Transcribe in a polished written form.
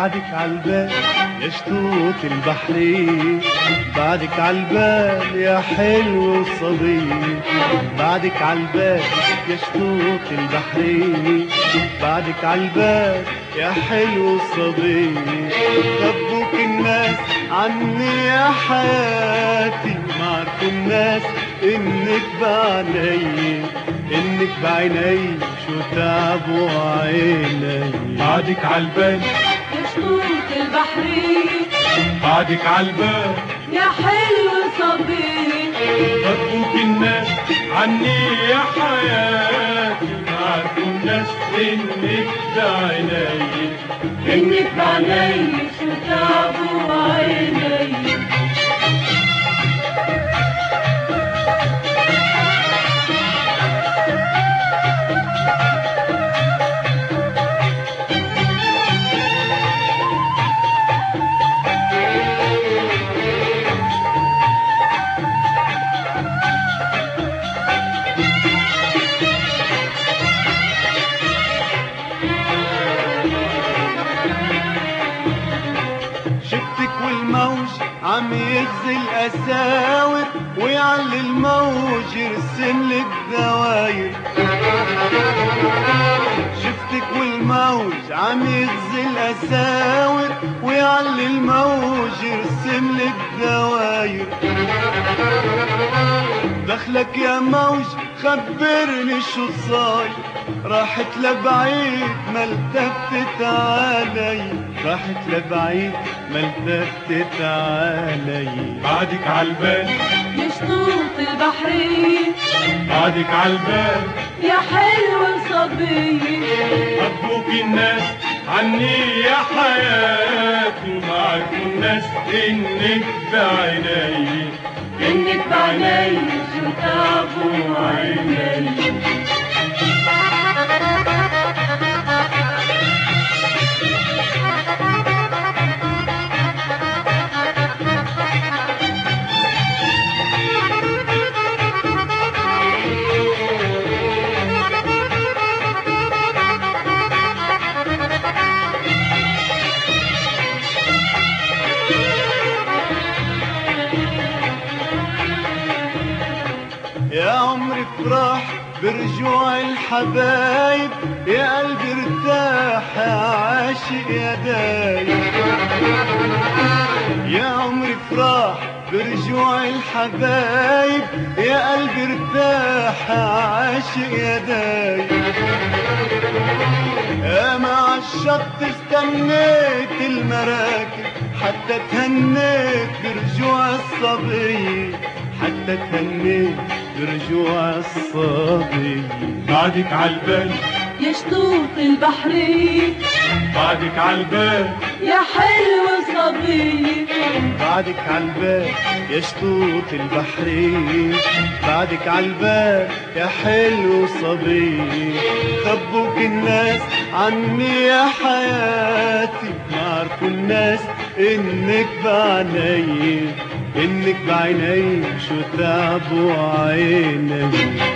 بعدك عالبال يا شطوط البحرية، بعدك عالبال يا حلو الصبية، بعدك عالبال يا شطوط البحرية، بعدك عالبال يا حلو الصبية. خبوك الناس عني يا حياتي، ما عرفوا الناس انك بعيني، انك بعيني شو تعبوا عيني. بعدك عالبال يا شطوط البحرية، بعدك عالبال يا حلو صبي. خبوك الناس عني يا حياتي، ما عرفوا الناس انك بعيني، انك بعيني شو تعبوا عيني. شفتك والموج عم يغزي الأساور، ويعلي الموج يرسم لك دواير. شفتك والموج عم يغزي الأساور، ويعلي الموج يرسم لك دواير. دخلك يا موج خبرني شو صاير، راحت لبعيد ما التفتت علي، راحت لبعيد ما التفتت علي. بعدك عالبال يا شطوط البحرية، بعدك عالبال يا حلو صبي. حبوك الناس عني يا حياتي، وما عرفوا الناس انك بعيني، انك بعيني شو تعبوا عيني. يا عمري افرح برجوع الحبايب، يا قلبي ارتاح يا عاشق يا دايب. يا عمري افرح برجوع الحبايب، يا قلبي ارتاح يا عاشق يا دايب. يا مع الشط استنيت المراكب، حتى تهنيت برجوع الصبي، حتى تهنيت برجوع الصبي. بعدك عالبال يا شطوط البحرية، بعدك عالبال يا حلو صبي. بعدك عالبال يا شطوط البحرية، بعدك عالبال يا حلو صبي. خبوك الناس عني يا حياتي، ما عرفوا الناس انك بعيني، انك بعيني شو تعبوا عيني.